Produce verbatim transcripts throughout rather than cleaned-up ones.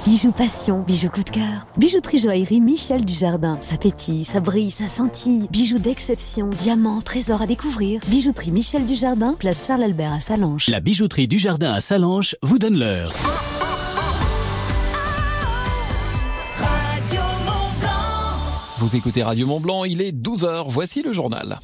Bijoux passion, bijoux coup de cœur. Bijouterie joaillerie Michel Dujardin. Ça pétille, ça brille, ça scintille. Bijoux d'exception, diamants, trésors à découvrir. Bijouterie Michel Dujardin, place Charles Albert à Sallanches. La bijouterie Dujardin à Sallanches vous donne l'heure. Vous écoutez Radio Mont-Blanc, il est douze heures, voici le journal.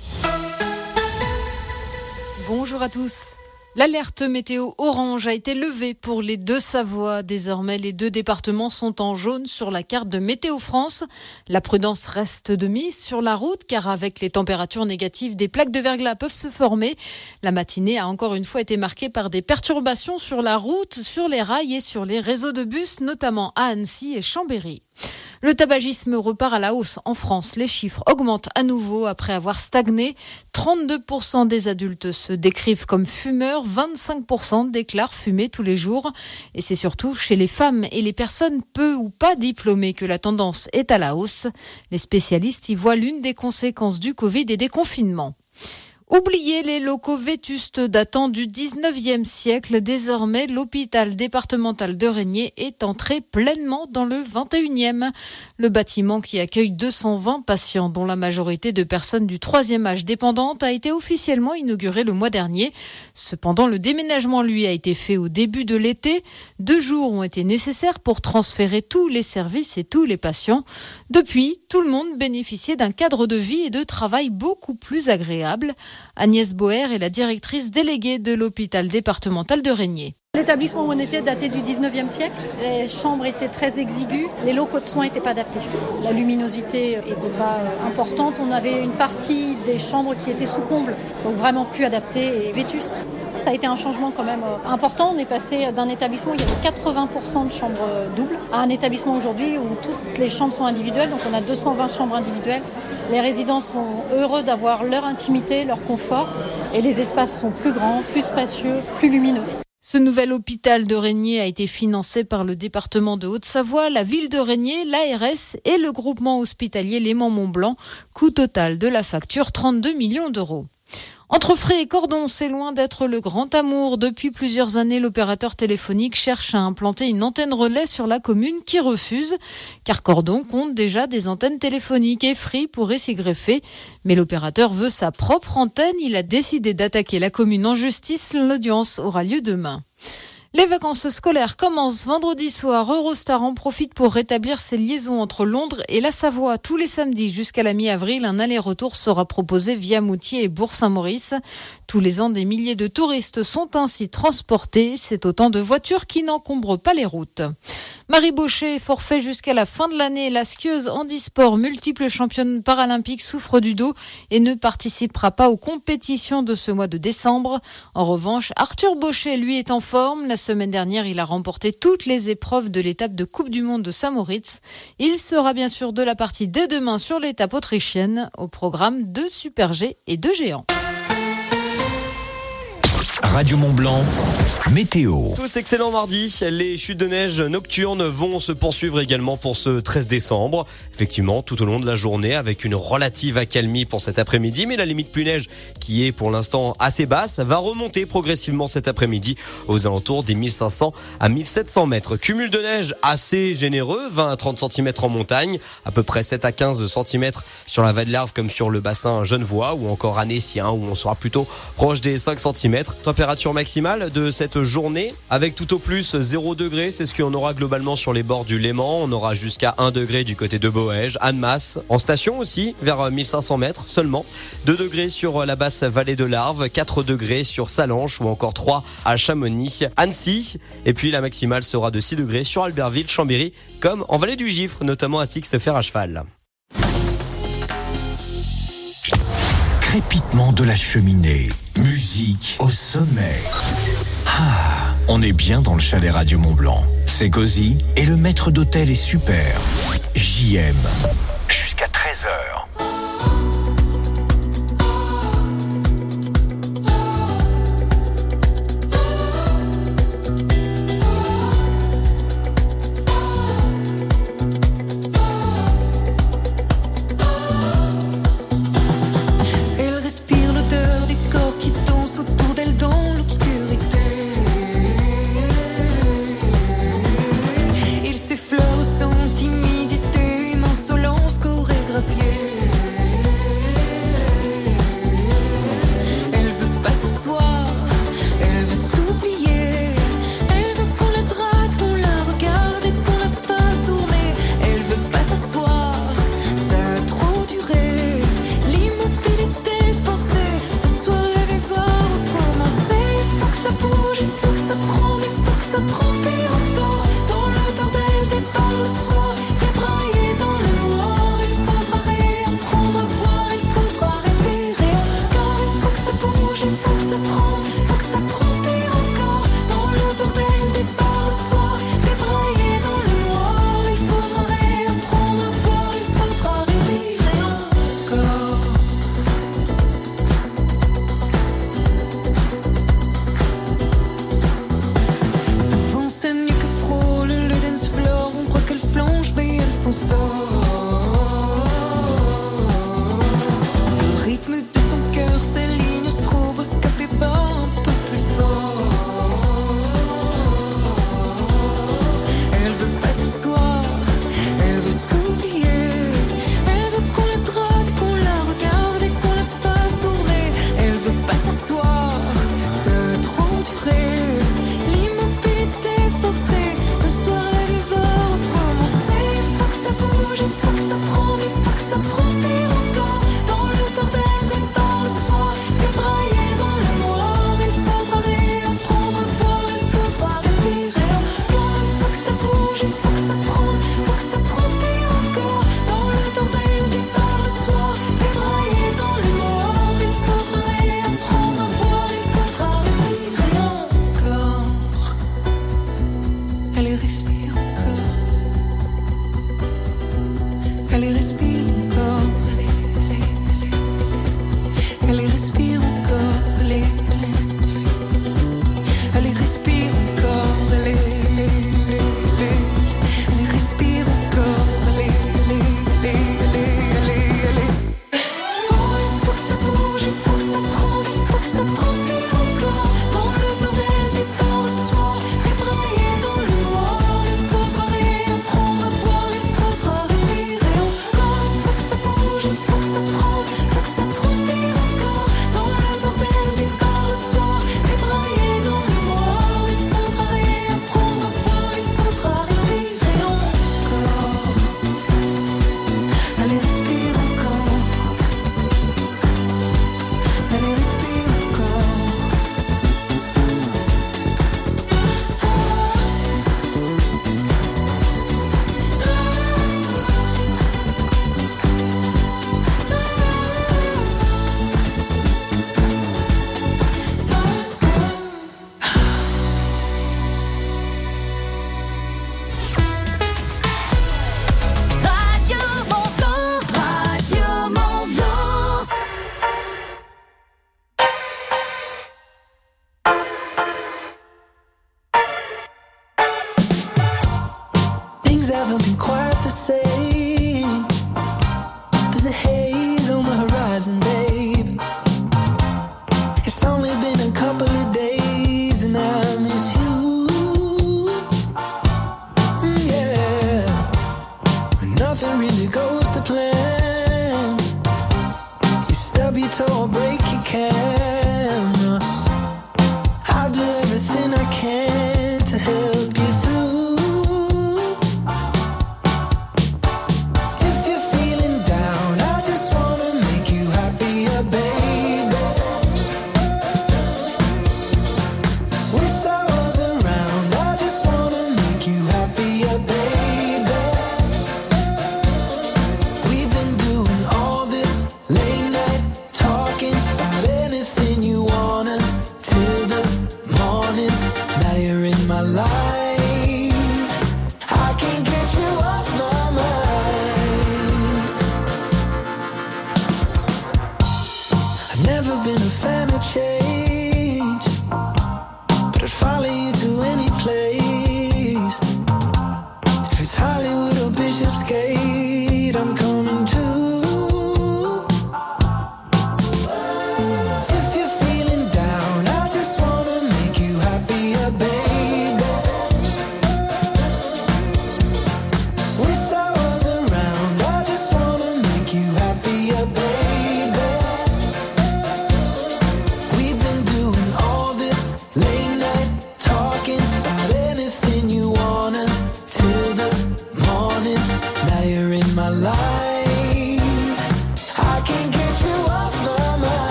Bonjour à tous. L'alerte météo orange a été levée pour les deux Savoies. Désormais, les deux départements sont en jaune sur la carte de Météo France. La prudence reste de mise sur la route car avec les températures négatives, des plaques de verglas peuvent se former. La matinée a encore une fois été marquée par des perturbations sur la route, sur les rails et sur les réseaux de bus, notamment à Annecy et Chambéry. Le tabagisme repart à la hausse en France. Les chiffres augmentent à nouveau après avoir stagné. trente-deux pour cent des adultes se décrivent comme fumeurs, vingt-cinq pour cent déclarent fumer tous les jours. Et c'est surtout chez les femmes et les personnes peu ou pas diplômées que la tendance est à la hausse. Les spécialistes y voient l'une des conséquences du Covid et des confinements. Oubliez les locaux vétustes datant du dix-neuvième siècle. Désormais, l'hôpital départemental de Régnier est entré pleinement dans le vingt et unième. Le bâtiment qui accueille deux cent vingt patients, dont la majorité de personnes du troisième âge dépendantes, a été officiellement inauguré le mois dernier. Cependant, le déménagement, lui, a été fait au début de l'été. Deux jours ont été nécessaires pour transférer tous les services et tous les patients. Depuis, tout le monde bénéficiait d'un cadre de vie et de travail beaucoup plus agréable. Agnès Boer est la directrice déléguée de l'hôpital départemental de Régnier. L'établissement où on était daté du dix-neuvième siècle. Les chambres étaient très exiguës, les locaux de soins n'étaient pas adaptés. La luminosité n'était pas importante. On avait une partie des chambres qui étaient sous comble, donc vraiment plus adaptées et vétustes. Ça a été un changement quand même important. On est passé d'un établissement où il y avait quatre-vingts pour cent de chambres doubles à un établissement aujourd'hui où toutes les chambres sont individuelles. Donc on a deux cent vingt chambres individuelles. Les résidents sont heureux d'avoir leur intimité, leur confort et les espaces sont plus grands, plus spacieux, plus lumineux. Ce nouvel hôpital de Régnier a été financé par le département de Haute-Savoie, la ville de Régnier, l'A R S et le groupement hospitalier Léman-Mont-Blanc. Coût total de la facture, trente-deux millions d'euros. Entre Frais et Cordon, c'est loin d'être le grand amour. Depuis plusieurs années, l'opérateur téléphonique cherche à implanter une antenne relais sur la commune qui refuse, car Cordon compte déjà des antennes téléphoniques et Free pourrait s'y greffer. Mais l'opérateur veut sa propre antenne. Il a décidé d'attaquer la commune en justice. L'audience aura lieu demain. Les vacances scolaires commencent vendredi soir. Eurostar en profite pour rétablir ses liaisons entre Londres et la Savoie. Tous les samedis jusqu'à la mi-avril, un aller-retour sera proposé via Moutier et Bourg-Saint-Maurice. Tous les ans, des milliers de touristes sont ainsi transportés. C'est autant de voitures qui n'encombrent pas les routes. Marie Baucher, forfait jusqu'à la fin de l'année. La skieuse handisport, multiple championne paralympique, souffre du dos et ne participera pas aux compétitions de ce mois de décembre. En revanche, Arthur Baucher, lui, est en forme. La semaine dernière, il a remporté toutes les épreuves de l'étape de Coupe du Monde de Saint-Moritz. Il sera bien sûr de la partie dès demain sur l'étape autrichienne. Au programme deux Super G et deux géants. Radio Mont-Blanc, météo. Tous excellent mardi. Les chutes de neige nocturnes vont se poursuivre également pour ce treize décembre. Effectivement, tout au long de la journée, avec une relative accalmie pour cet après-midi. Mais la limite pluie neige, qui est pour l'instant assez basse, va remonter progressivement cet après-midi aux alentours des mille cinq cents à mille sept cents mètres. Cumul de neige assez généreux, vingt à trente centimètres en montagne, à peu près sept à quinze centimètres sur la vallée de l'Arve comme sur le bassin genevois ou encore annécien où on sera plutôt proche des cinq centimètres. Température maximale de cette journée avec tout au plus zéro degré, c'est ce qu'on aura globalement sur les bords du Léman. On aura jusqu'à un degré du côté de Boëge, Annemasse, en station aussi vers mille cinq cents mètres seulement. deux degrés sur la basse vallée de l'Arve, quatre degrés sur Sallanches ou encore trois à Chamonix, Annecy. Et puis la maximale sera de six degrés sur Albertville, Chambéry comme en vallée du Gifre, notamment à Sixte-Fer à cheval. Crépitement de la cheminée, musique au sommet. Ah, on est bien dans le chalet Radio Mont-Blanc. C'est cosy et le maître d'hôtel est super. J M. Jusqu'à treize heures. Il s'est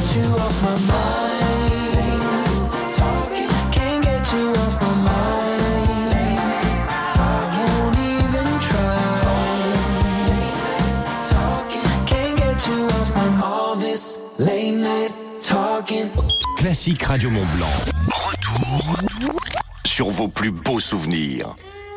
you off my mind. Talking, can't get you off my mind. Won't even try. Talking, can't get you off my mind. All this late night talking. Classique Radio Mont Blanc. Retour sur vos plus beaux souvenirs.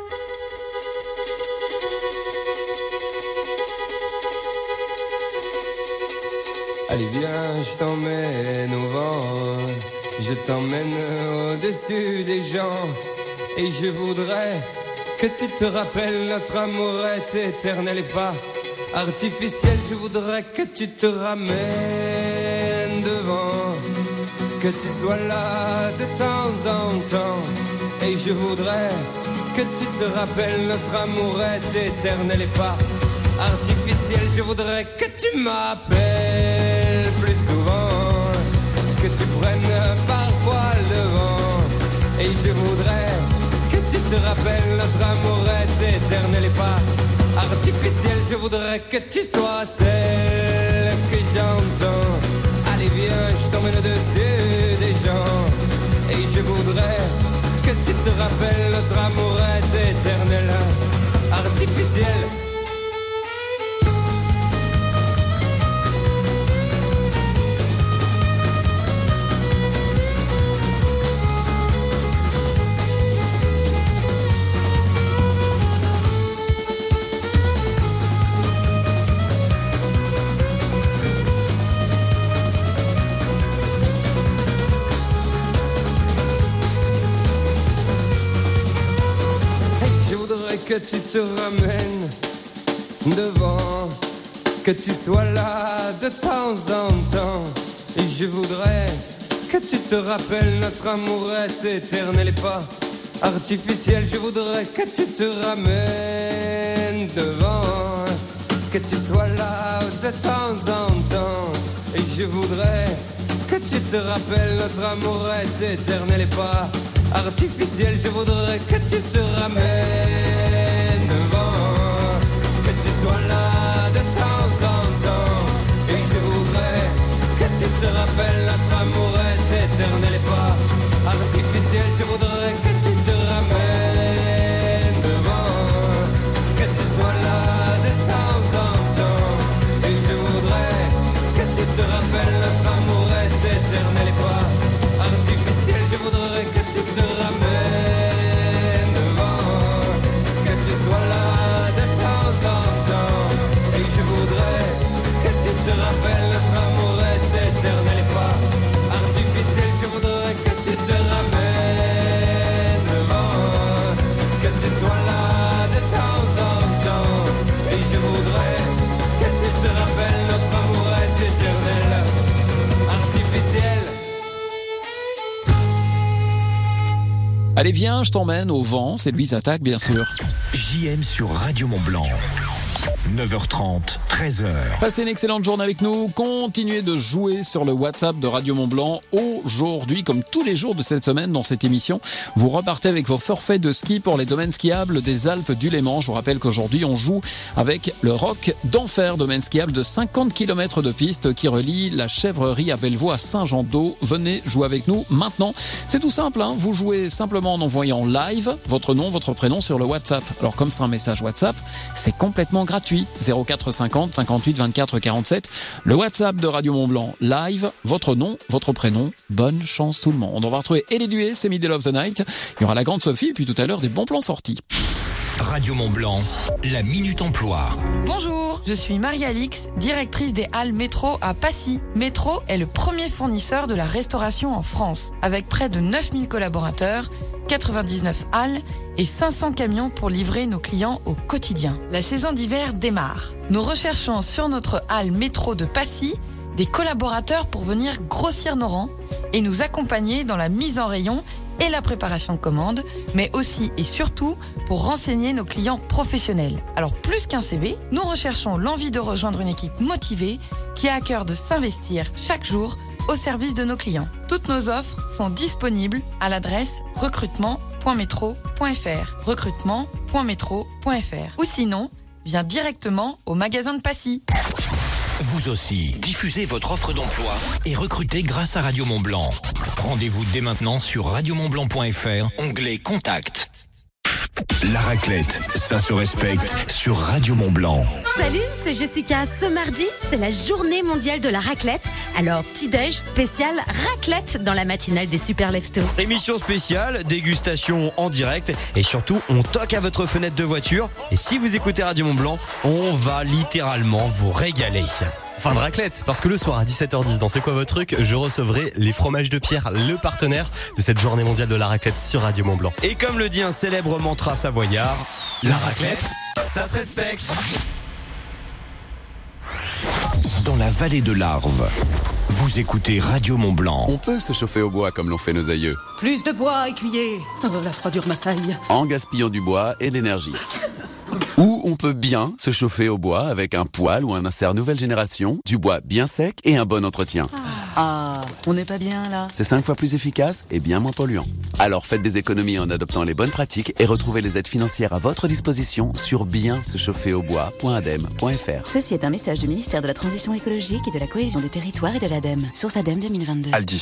Allez viens, je t'emmène au vent, je t'emmène au-dessus des gens, et je voudrais que tu te rappelles notre amour est éternel et pas artificiel. Je voudrais que tu te ramènes devant, que tu sois là de temps en temps, et je voudrais que tu te rappelles notre amour est éternel et pas artificiel. Je voudrais que tu m'appelles plus souvent, que tu prennes parfois le vent, et je voudrais que tu te rappelles notre amour est éternel et pas artificiel. Je voudrais que tu sois celle que j'entends. Allez viens, je t'emmène au-dessus des gens, et je voudrais que tu te rappelles notre amour est éternel, artificiel. Que tu te ramènes devant, que tu sois là de temps en temps, et je voudrais que tu te rappelles notre amour est éternel et pas artificiel. Je voudrais que tu te ramènes devant, que tu sois là de temps en temps, et je voudrais que tu te rappelles notre amour est éternel et pas artificiel. Je voudrais que tu te ramènes devant, que tu sois là de temps en temps, et je voudrais que tu te rappelles notre amour est éternel et pas artificiel. Je voudrais que tu te ramènes devant, que tu sois là de temps en temps, et je voudrais que tu te rappelles notre amour est éternel et pas artificiel. Je voudrais que tu te ramènes devant, que tu sois là de temps en temps, et je voudrais que tu te rappelles notre amour est éternel et pas artificiel. Je voudrais que tu te ramènes devant, que tu sois là de temps en temps, et je voudrais que tu te rappelles notre amour est éternel, artificiel. Allez viens, je t'emmène au vent, c'est Louise Attaque bien sûr. J M sur Radio Mont Blanc. neuf heures trente, treize heures. Passez une excellente journée avec nous. Continuez de jouer sur le WhatsApp de Radio Mont Blanc. Aujourd'hui, comme tous les jours de cette semaine dans cette émission, vous repartez avec vos forfaits de ski pour les domaines skiables des Alpes du Léman. Je vous rappelle qu'aujourd'hui, on joue avec le Roc d'Enfer, domaine skiable de cinquante kilomètres de piste qui relie la Chèvrerie à Bellevaux à Saint-Jean-d'Eau. Venez jouer avec nous maintenant. C'est tout simple, hein. Vous jouez simplement en envoyant live votre nom, votre prénom sur le WhatsApp. Alors comme c'est un message WhatsApp, c'est complètement gratuit. zéro quatre cinquante cinquante-huit vingt-quatre quarante-sept. Le WhatsApp de Radio Mont Blanc live, votre nom, votre prénom. Bonne chance tout le monde. On va retrouver Ellie Duet, c'est Middle of the Night. Il y aura la grande Sophie et puis tout à l'heure des bons plans sortis. Radio Mont Blanc, la Minute Emploi. Bonjour, je suis Marie-Alix, directrice des halles métro à Passy. Métro est le premier fournisseur de la restauration en France, avec près de neuf mille collaborateurs, quatre-vingt-dix-neuf halles et cinq cents camions pour livrer nos clients au quotidien. La saison d'hiver démarre. Nous recherchons sur notre halle métro de Passy des collaborateurs pour venir grossir nos rangs et nous accompagner dans la mise en rayon et la préparation de commandes, mais aussi et surtout pour renseigner nos clients professionnels. Alors plus qu'un C V, nous recherchons l'envie de rejoindre une équipe motivée qui a à cœur de s'investir chaque jour au service de nos clients. Toutes nos offres sont disponibles à l'adresse recrutement point métro point f r, recrutement point métro point f r, ou sinon, viens directement au magasin de Passy. Vous aussi, diffusez votre offre d'emploi et recrutez grâce à Radio Mont-Blanc. Rendez-vous dès maintenant sur radio mont blanc point f r, onglet Contact. La raclette, ça se respecte sur Radio Mont-Blanc. Salut, c'est Jessica. Ce mardi, c'est la journée mondiale de la raclette. Alors, petit-déj spécial raclette dans la matinale des Super Leftos. Émission spéciale, dégustation en direct et surtout, on toque à votre fenêtre de voiture. Et si vous écoutez Radio Mont-Blanc, on va littéralement vous régaler. Enfin de raclette, parce que le soir à dix-sept heures dix, dans C'est quoi votre truc, je recevrai les fromages de Pierre, le partenaire de cette journée mondiale de la raclette sur Radio Mont-Blanc. Et comme le dit un célèbre mantra savoyard, la raclette, ça se respecte. Dans la vallée de l'Arve, vous écoutez Radio Mont-Blanc. On peut se chauffer au bois comme l'ont fait nos aïeux. Plus de bois écuyer. Oh, la froidure m'assaille. En gaspillant du bois et de l'énergie. Ou on peut bien se chauffer au bois avec un poêle ou un insert nouvelle génération, du bois bien sec et un bon entretien. Ah, on n'est pas bien là. C'est cinq fois plus efficace et bien moins polluant. Alors faites des économies en adoptant les bonnes pratiques et retrouvez les aides financières à votre disposition sur bien se chauffer au bois point adem point f r. Ceci est un message du ministère de la Transition écologique et de la cohésion des territoires et de l'ADEME. Source ADEME deux mille vingt-deux. Aldi.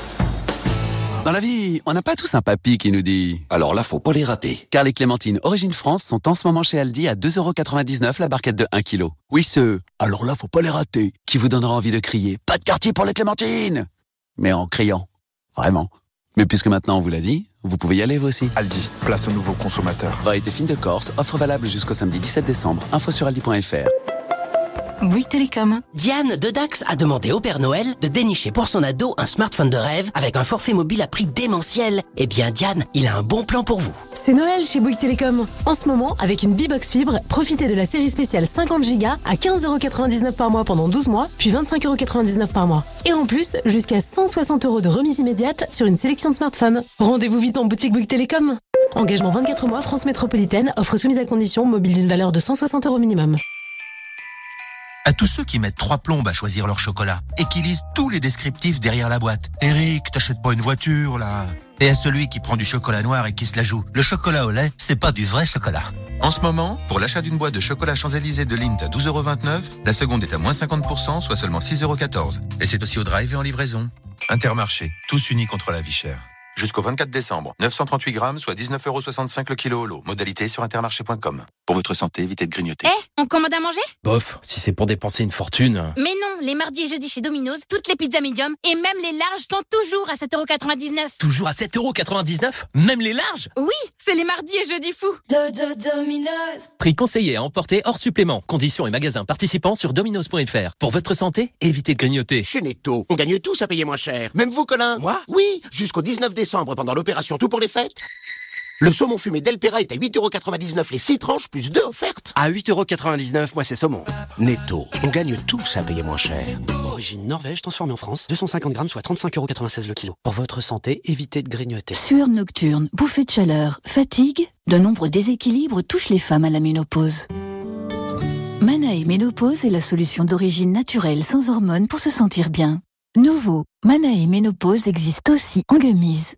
Dans la vie, on n'a pas tous un papy qui nous dit « Alors là, faut pas les rater ». Car les clémentines Origine France sont en ce moment chez Aldi à deux euros quatre-vingt-dix-neuf la barquette de un kilo. Oui, ce « Alors là, faut pas les rater » qui vous donnera envie de crier « Pas de quartier pour les clémentines !» Mais en criant. Vraiment. Mais puisque maintenant on vous l'a dit, vous pouvez y aller vous aussi. Aldi, place aux nouveaux consommateurs. Variété fine de Corse, offre valable jusqu'au samedi dix-sept décembre. Info sur aldi point f r. Bouygues Télécom. Diane de Dax a demandé au Père Noël de dénicher pour son ado un smartphone de rêve avec un forfait mobile à prix démentiel. Eh bien, Diane, il a un bon plan pour vous. C'est Noël chez Bouygues Télécom. En ce moment, avec une B-Box Fibre, profitez de la série spéciale cinquante gigas à quinze euros quatre-vingt-dix-neuf par mois pendant douze mois, puis vingt-cinq euros quatre-vingt-dix-neuf par mois. Et en plus, jusqu'à cent soixante euros de remise immédiate sur une sélection de smartphones. Rendez-vous vite en boutique Bouygues Télécom. Engagement vingt-quatre mois, France Métropolitaine, offre soumise à condition, mobile d'une valeur de cent soixante euros minimum. À tous ceux qui mettent trois plombes à choisir leur chocolat et qui lisent tous les descriptifs derrière la boîte. Eric, t'achètes pas une voiture, là. Et à celui qui prend du chocolat noir et qui se la joue. Le chocolat au lait, c'est pas du vrai chocolat. En ce moment, pour l'achat d'une boîte de chocolat Champs-Élysées de Lindt à douze euros vingt-neuf, la seconde est à moins cinquante pour cent, soit seulement six euros quatorze. Et c'est aussi au drive et en livraison. Intermarché, tous unis contre la vie chère. Jusqu'au vingt-quatre décembre, neuf cent trente-huit grammes, soit dix-neuf euros soixante-cinq le kilo au lot. Modalité sur intermarché point com. Pour votre santé, évitez de grignoter. Eh, on commande à manger ? Bof, si c'est pour dépenser une fortune. Mais non, les mardis et jeudis chez Domino's, toutes les pizzas medium et même les larges sont toujours à sept euros quatre-vingt-dix-neuf. Toujours à sept euros quatre-vingt-dix-neuf ? Même les larges ? Oui, c'est les mardis et jeudis fous. Dodo Domino's. Prix conseillé à emporter hors supplément. Conditions et magasins participants sur dominos point f r. Pour votre santé, évitez de grignoter. Chez Netto, on gagne tous à payer moins cher. Même vous, Colin. Moi ? Oui, jusqu'au dix-neuf décembre pendant l'opération Tout pour les fêtes. Le saumon fumé Delpera est à huit euros quatre-vingt-dix-neuf les six tranches plus deux offertes. À huit euros quatre-vingt-dix-neuf, moi c'est saumon. Netto, on gagne tous à payer moins cher. Origine Norvège, transformée en France, deux cent cinquante grammes, soit trente-cinq euros quatre-vingt-seize le kilo. Pour votre santé, évitez de grignoter. Sueur nocturne, bouffée de chaleur, fatigue, de nombreux déséquilibres touchent les femmes à la ménopause. Manae Ménopause est la solution d'origine naturelle sans hormones pour se sentir bien. Nouveau, Manae Ménopause existe aussi en gummies.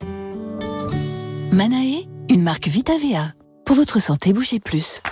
Manae, une marque Vita V A. Pour votre santé, bougez plus.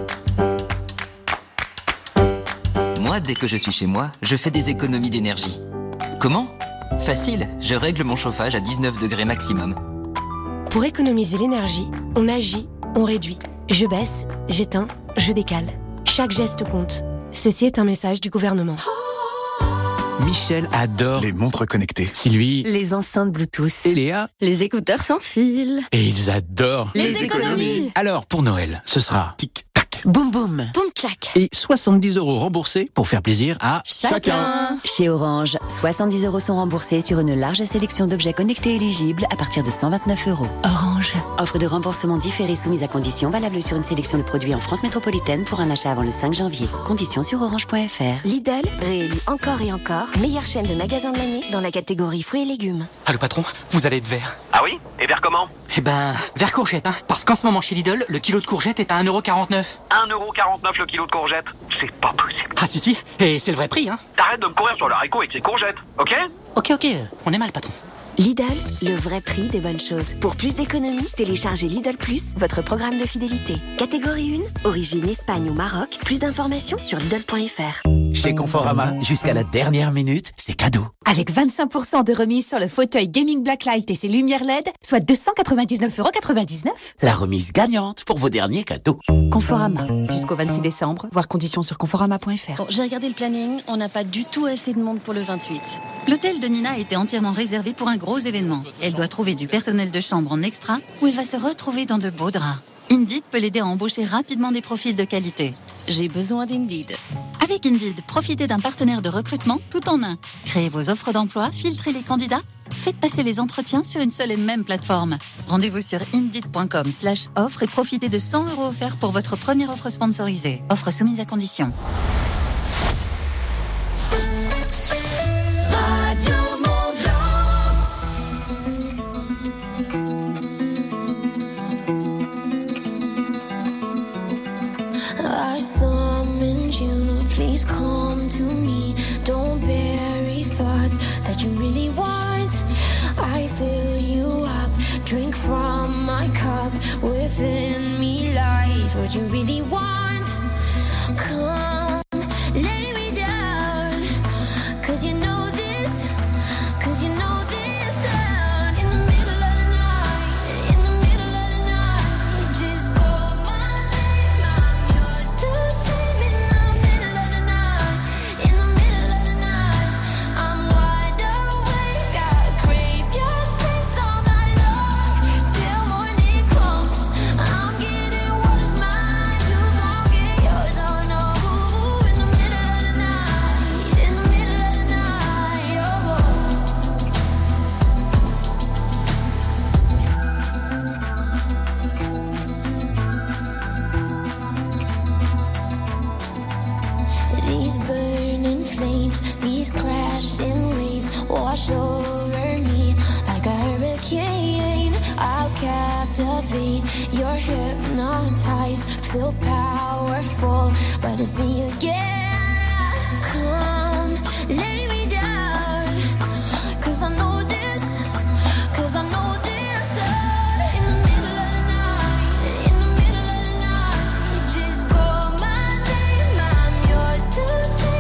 Moi, dès que je suis chez moi, je fais des économies d'énergie. Comment ? Facile, je règle mon chauffage à dix-neuf degrés maximum. Pour économiser l'énergie, on agit, on réduit. Je baisse, j'éteins, je décale. Chaque geste compte. Ceci est un message du gouvernement. Michel adore les montres connectées. Sylvie, Les enceintes Bluetooth. et Léa, Les écouteurs sans fil. et ils adorent Les économies. Alors, pour Noël, ce sera tic-tac Boum boum. Boum tchac. et soixante-dix euros remboursés pour faire plaisir à Chacun. Chez Orange, soixante-dix euros sont remboursés sur une large sélection d'objets connectés éligibles à partir de cent vingt-neuf euros. Orange. Offre de remboursement différé soumise à conditions valable sur une sélection de produits en France métropolitaine pour un achat avant le cinq janvier. Conditions sur orange point f r. Lidl, réélu encore et encore, meilleure chaîne de magasins de l'année dans la catégorie fruits et légumes. Ah le patron, vous allez être vert. Ah oui ? Et vers comment ? Eh ben, vert courgette, hein. Parce qu'en ce moment chez Lidl, le kilo de courgette est à un euro quarante-neuf. un euro quarante-neuf le kilo de courgettes. C'est pas possible. Ah si si, et c'est le vrai prix, hein. T'arrêtes de me courir sur le haricot avec ces courgettes, ok ? Ok ok, on est mal patron. Lidl, le vrai prix des bonnes choses. Pour plus d'économies, téléchargez Lidl Plus, votre programme de fidélité. Catégorie un, origine Espagne ou Maroc. Plus d'informations sur Lidl point f r. Chez Conforama, jusqu'à la dernière minute, c'est cadeau. Avec vingt-cinq pour cent de remise sur le fauteuil gaming Blacklight et ses lumières L E D, soit deux cent quatre-vingt-dix-neuf euros quatre-vingt-dix-neuf. La remise gagnante pour vos derniers cadeaux. Conforama, jusqu'au vingt-six décembre, voir conditions sur conforama point f r. Bon, j'ai regardé le planning, on n'a pas du tout assez de monde pour le vingt-huit. L'hôtel de Nina a été entièrement réservé pour un gros événement. Elle doit trouver du personnel de chambre en extra où elle va se retrouver dans de beaux draps. Indeed peut l'aider à embaucher rapidement des profils de qualité. J'ai besoin d'Indeed. Avec Indeed, profitez d'un partenaire de recrutement tout en un. Créez vos offres d'emploi, filtrez les candidats, faites passer les entretiens sur une seule et même plateforme. Rendez-vous sur indeed.com slash offre et profitez de cent euros offerts pour votre première offre sponsorisée. Offre soumise à condition. Come to me, don't bury thoughts that you really want. I fill you up, drink from my cup. Within me lies what you really want. Come, lay me down, cause you know this, cause you know this sound. In the middle of the night, in the middle of the night, just call my name, I'm yours to take me now. Crashing waves wash over me like a hurricane. I'll captivate, you're hypnotized, feel powerful, but it's me again. Come, lay me down, cause I know this, cause I know this. In the middle of the night, in the middle of the night, just call my name, I'm yours to take.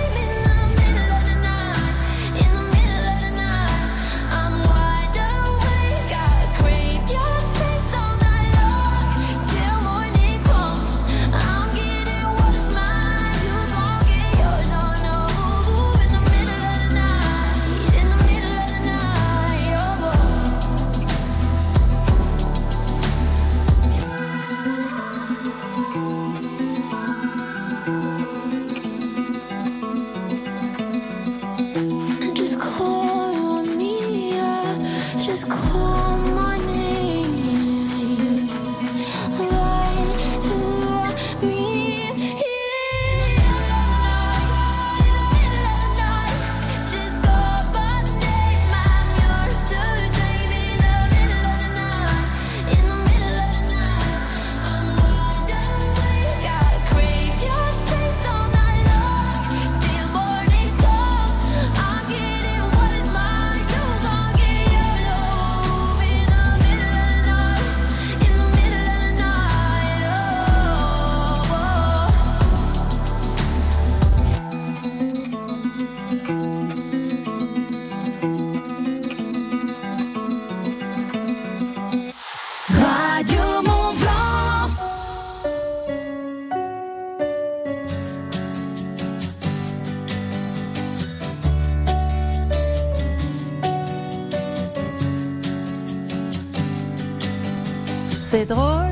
C'est drôle,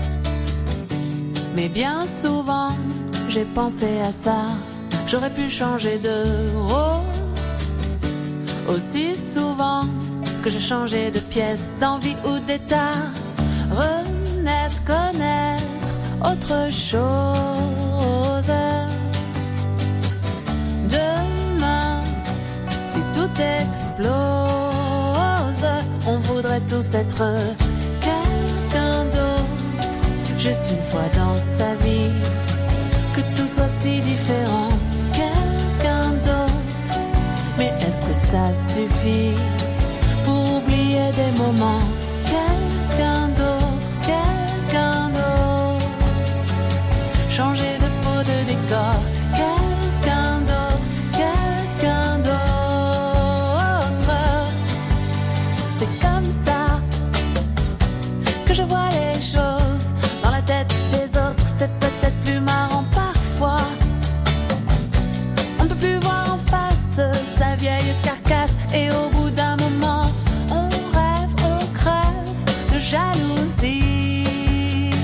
mais bien souvent j'ai pensé à ça. J'aurais pu changer de rôle aussi souvent que j'ai changé de pièce, d'envie ou d'état. Renaître, connaître autre chose. Demain, si tout explose, on voudrait tous être quelqu'un d'autre, juste une fois dans sa vie, que tout soit si différent, quelqu'un d'autre. Mais est-ce que ça suffit pour oublier des moments? Quelqu'un d'autre, quelqu'un d'autre, changer de peau, de décor, quelqu'un d'autre. casse et au bout d'un moment, on rêve, on crève de jalousie.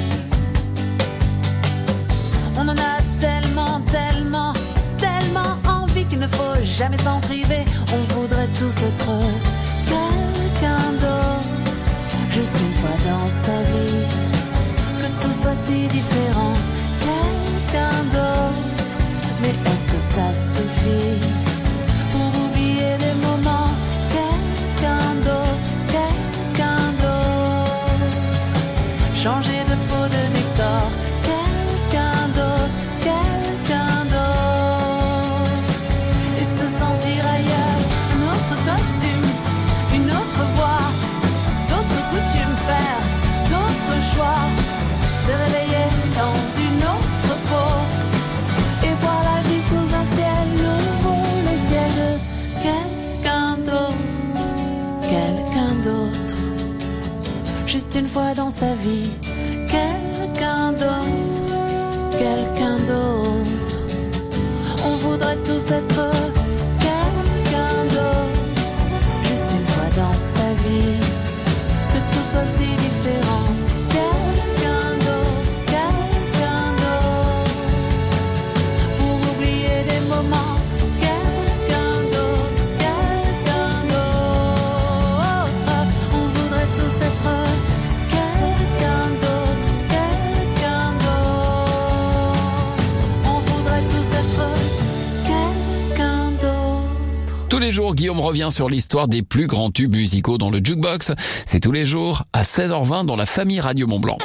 On en a tellement, tellement, tellement envie qu'il ne faut jamais s'en priver. On voudrait tous être quelqu'un d'autre, juste une fois dans sa vie, que tout soit si différent. Quelqu'un d'autre, mais est-ce que ça suffit pour oublier les moments? Quelqu'un d'autre, quelqu'un d'autre, changer de peau de décor. Quelqu'un d'autre, quelqu'un d'autre, et se sentir ailleurs. Un autre costume, une autre voix, d'autres coutumes, faire d'autres choix, se réveiller dans une autre peau et voir la vie sous un ciel nouveau, le ciel de quelqu'un d'autre, quelqu'un d'autre, juste une fois dans sa vie. Quelqu'un d'autre, quelqu'un d'autre, on voudrait tous être quelqu'un d'autre, juste une fois dans sa vie, que tout soit si différent. Quelqu'un d'autre, quelqu'un d'autre, pour oublier des moments. Quelqu'un d'autre, quelqu'un d'autre, on voudrait tous être quelqu'un d'autre, quelqu'un d'autre, on voudrait tous être quelqu'un d'autre. Tous les jours, Guillaume revient sur l'histoire des plus grands tubes musicaux dans le Jukebox. C'est tous les jours à seize heures vingt dans la famille Radio Mont-Blanc.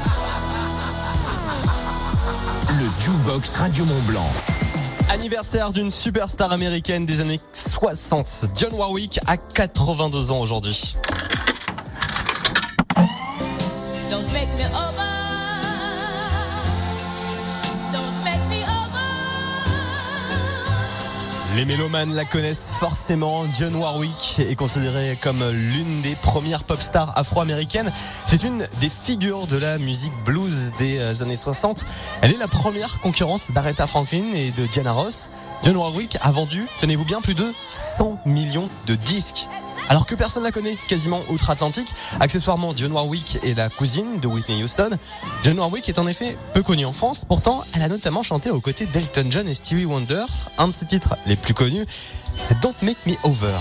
Le Jukebox Radio Mont-Blanc. Anniversaire d'une superstar américaine des années soixante. Dionne Warwick a quatre-vingt-deux ans aujourd'hui. Don't make me over. Don't make me over. Les mélomanes la connaissent forcément. Dionne Warwick est considérée comme l'une des premières pop stars afro-américaines. C'est une des figures de la musique blues des années soixante. Elle est la première concurrente d'Aretha Franklin et de Diana Ross. Dionne Warwick a vendu, tenez-vous bien, plus de cent millions de disques. Alors que personne la connaît quasiment outre-Atlantique. Accessoirement, Dionne Warwick est la cousine de Whitney Houston. Dionne Warwick est en effet peu connue en France. Pourtant, elle a notamment chanté aux côtés d'Elton John et Stevie Wonder. Un de ses titres les plus connus, c'est Don't Make Me Over.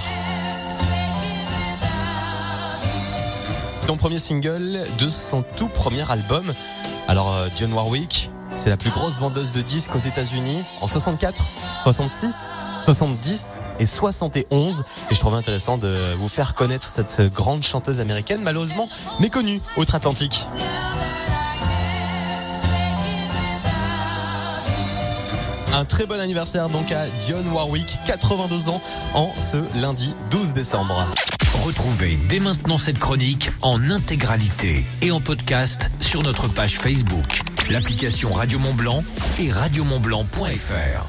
C'est son premier single de son tout premier album. Alors, euh, Dionne Warwick, c'est la plus grosse vendeuse de disques aux États-Unis en soixante-quatre, soixante-six, soixante-dix et soixante et onze. Et je trouvais intéressant de vous faire connaître cette grande chanteuse américaine, malheureusement méconnue outre-Atlantique. Un très bon anniversaire donc à Dionne Warwick, quatre-vingt-deux ans en ce lundi douze décembre. Retrouvez dès maintenant cette chronique en intégralité et en podcast sur notre page Facebook, l'application Radio Mont-Blanc et radio mont blanc point f r.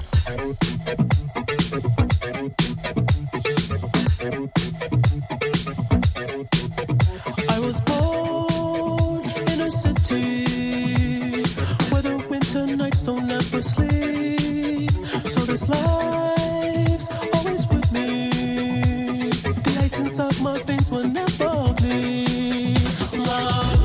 I was born in a city where the winter nights don't ever sleep. So this life's always with me. The ice inside my veins will never bleed. Love.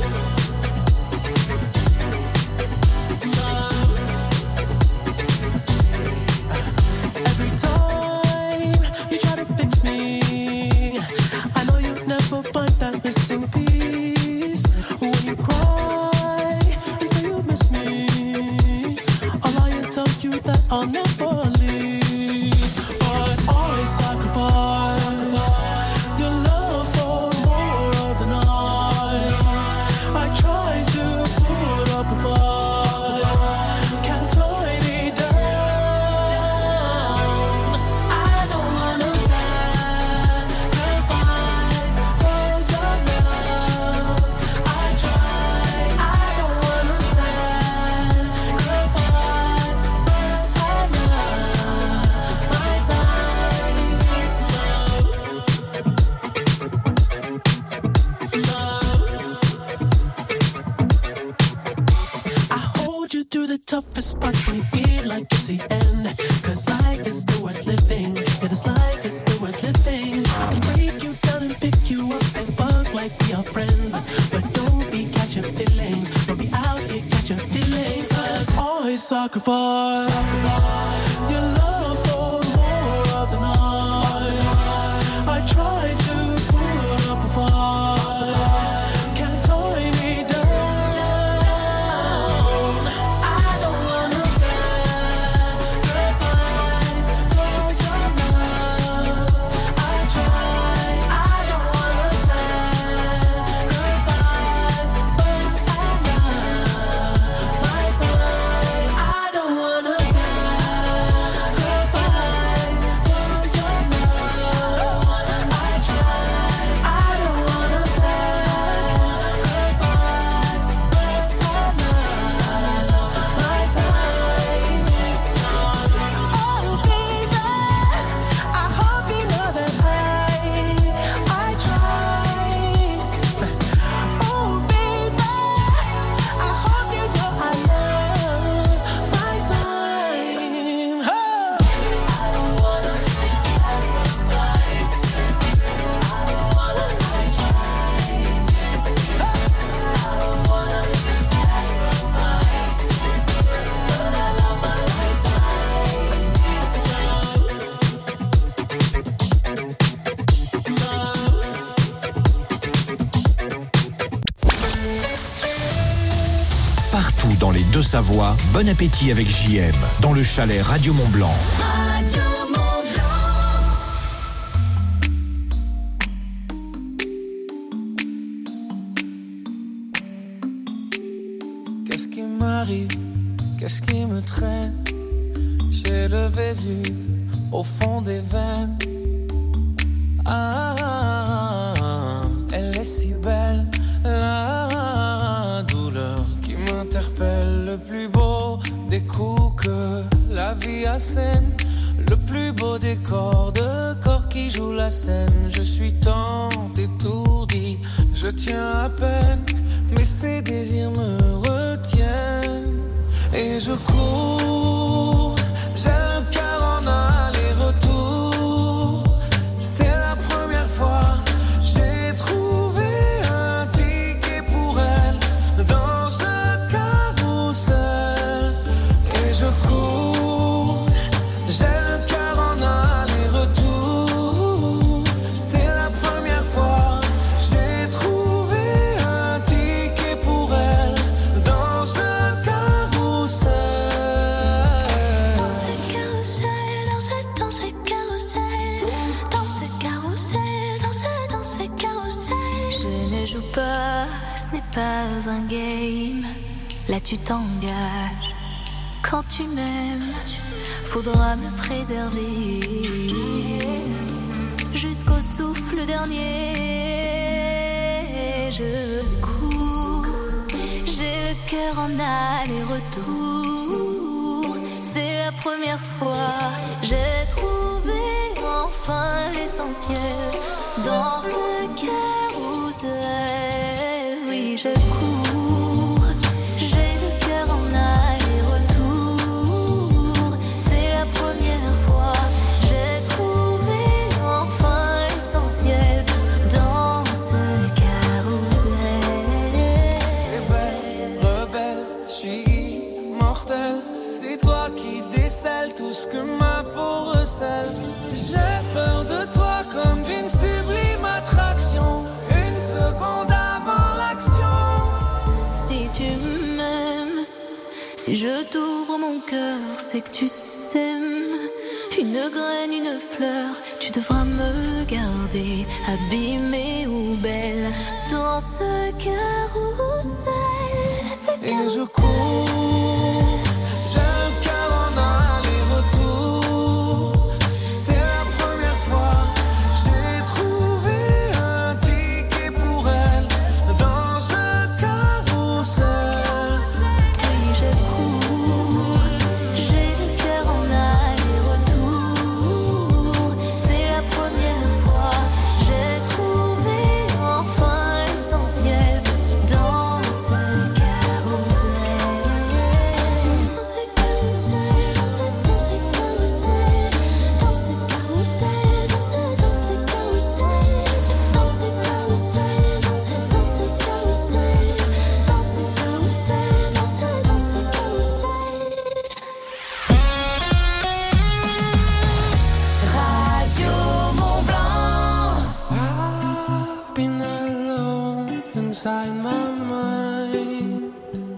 Every time you try to fix me, I know you'll never find that missing piece. When you cry and say you miss me, I'll lie and tell you that I'll never leave. But I sacrifice your love for more of the night. I try to put up a fight, can't tie me down. I don't understand goodbyes for your love. I try, I don't understand goodbyes, but I love my time. I hold you through the toughest parts when you feel like it's the end. Cause life is still worth living. Yeah, this life is still worth living. thing. I can break you down and pick you up and fuck like we are friends. But don't be catching feelings. Don't be out here catching feelings. Cause always sacrifice, sacrifice your love for more of the night. I try to put up a fight. Can't tie me down. I don't wanna sacrifice for your love. I try. I don't wanna sacrifice for my time. I don't wanna sacrifice for your love. I try. I don't wanna sacrifice for my time. Oh baby, I hope you know that I I try. Oh baby, I hope you know I love my time. Oh. I don't wanna sacrifice. I don't wanna try. I don't wanna sacrifice, but I love my time. Partout dans les Deux-Savoies, bon appétit avec J M, dans le chalet Radio Mont-Blanc. Radio Qu'est-ce qui m'arrive? Qu'est-ce qui me traîne? J'ai le Vésuve au fond des veines. Ah, elle est si belle, la douleur qui m'interpelle. Le plus beau des coups que la vie assène, le plus beau des corps de corps qui jouent la scène. Je suis tant étourdi, je tiens à peine, mais ces désirs me retiennent. Et je cours, j'ai le cœur en aller-retour. C'est la première fois, j'ai trouvé un ticket pour elle dans ce carrousel. Et je cours, j'ai le cœur en aller-retour. C'est la première fois, j'ai trouvé un ticket pour elle dans ce carrousel. Dans ce carrousel, dans ce carrousel, dans ce carrousel, dans ce, dans ce carrousel. Je ne joue pas, ce n'est pas un game. Là tu t'engages. Quand tu m'aimes, faudra me préserver jusqu'au souffle dernier. Je cours, j'ai le cœur en aller-retour. C'est la première fois, j'ai trouvé enfin l'essentiel dans ce carrousel. Oui, je cours, j'ai le cœur en aller-retour. C'est la première fois, j'ai trouvé enfin l'essentiel dans ce carrousel. T'es belle, rebelle, je suis immortel. C'est toi qui décèles tout ce que ma peau recèle. J'ai peur de toi comme d'une sublime attraction. Une seconde avant l'action. Si tu m'aimes, si je t'ouvre mon cœur, c'est que tu s'aimes. Une graine, une fleur, tu devras me garder, abîmée ou belle, dans ce carrousel. Ce Et carrousel. je cours, j'ai le cœur en aller-retour. C'est la première fois, j'ai trouvé un ticket pour elle dans ce carrousel. Oui, je cours, j'ai le cœur en aller-retour. C'est la première fois, j'ai trouvé enfin l'essentiel dans ce carrousel. Inside my mind,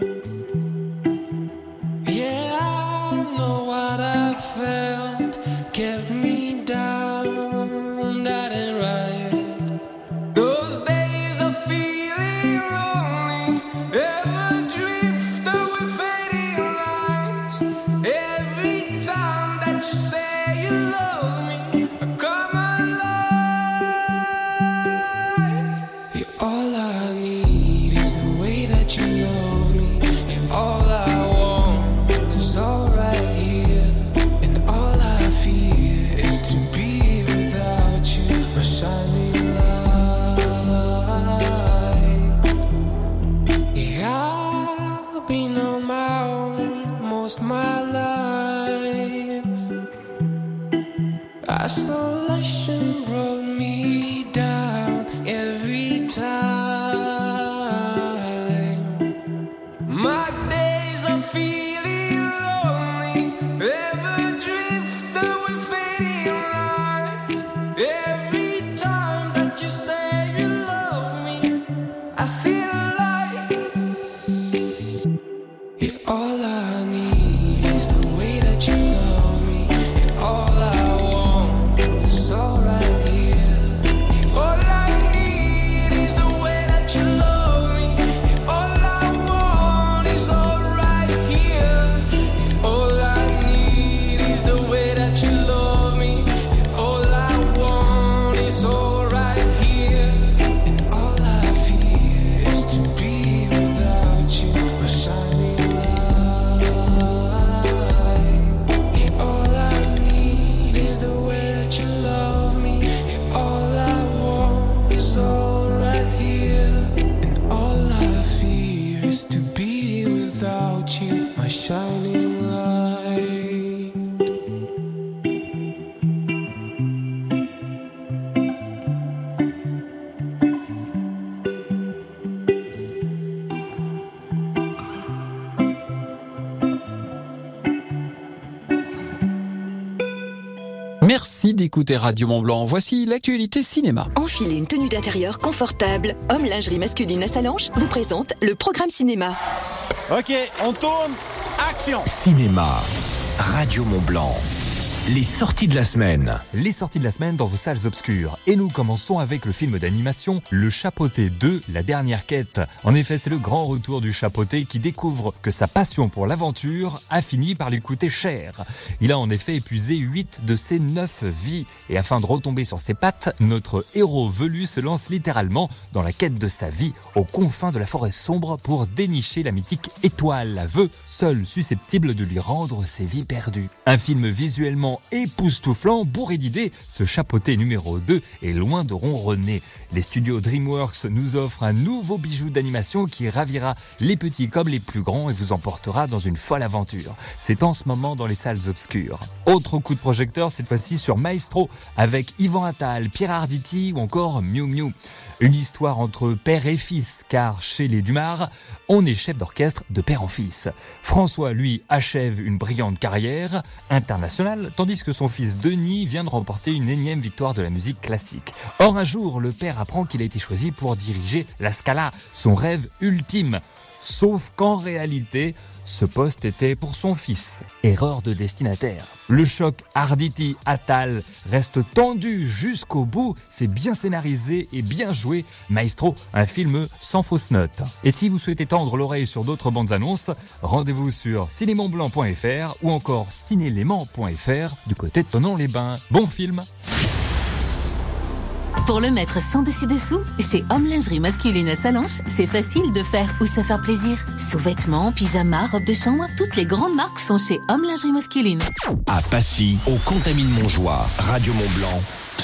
yeah, I know what I felt kept me down, that ain't right. Those days of feeling lonely, ever drift away fading lights. Every time that you say you love me, I come alive. You're all I you love me, and all I want is all right here, and all I fear is to be without you, my shining light. Yeah, I've been on my own most of my life. Isolation brought me down every time. My days are feeling lonely, ever drift away fading lights. Every time that you say you love me, I see the light. And all I need is the way that you love me, and all I want is all right here. And all I need is the way that you love me, and all I want is all right here. And all I need is the way that you love me, and all I want is all right here. And all I fear is to be without you, my shining light. And all I need is the way that you love me, and all I want is all right here. And all I fear is to be without you, my shining light. Merci d'écouter Radio Mont-Blanc. Voici l'actualité cinéma. Enfilez une tenue d'intérieur confortable. Homme lingerie masculine à Salanches vous présente le programme cinéma. Ok, on tourne. Action. Cinéma. Radio Mont-Blanc. Les sorties de la semaine. Les sorties de la semaine dans vos salles obscures. Et nous commençons avec le film d'animation Le Chapeauté deux, La Dernière Quête. En effet, c'est le grand retour du chapeauté qui découvre que sa passion pour l'aventure a fini par lui coûter cher. Il a en effet épuisé huit de ses neuf vies. Et afin de retomber sur ses pattes, notre héros velu se lance littéralement dans la quête de sa vie aux confins de la forêt sombre pour dénicher la mythique étoile, aveu seule susceptible de lui rendre ses vies perdues. Un film visuellement époustouflant, bourré d'idées, ce chapeauté numéro deux est loin de ronronner. Les studios DreamWorks nous offrent un nouveau bijou d'animation qui ravira les petits comme les plus grands et vous emportera dans une folle aventure. C'est en ce moment dans les salles obscures. Autre coup de projecteur, cette fois-ci sur Maestro, avec Yvan Attal, Pierre Arditi ou encore Miu Miu. Une histoire entre père et fils, car chez les Dumas, on est chef d'orchestre de père en fils. François, lui, achève une brillante carrière internationale, tandis que son fils Denis vient de remporter une énième victoire de la musique classique. Or, un jour, le père apprend qu'il a été choisi pour diriger la Scala, son rêve ultime. Sauf qu'en réalité, ce poste était pour son fils. Erreur de destinataire. Le choc Arditi-Attal reste tendu jusqu'au bout. C'est bien scénarisé et bien joué. Maestro, un film sans fausse note. Et si vous souhaitez tendre l'oreille sur d'autres bandes annonces, rendez-vous sur cinémontblanc point f r ou encore cinéléman point f r du côté de Thonon-les-Bains. Bon film! Pour le mettre sans dessus-dessous, chez Homme Lingerie Masculine à Salanches, c'est facile de faire ou se faire plaisir. Sous-vêtements, pyjamas, robes de chambre, toutes les grandes marques sont chez Homme Lingerie Masculine. À Passy, au Contamine Montjoie, Radio Mont-Blanc,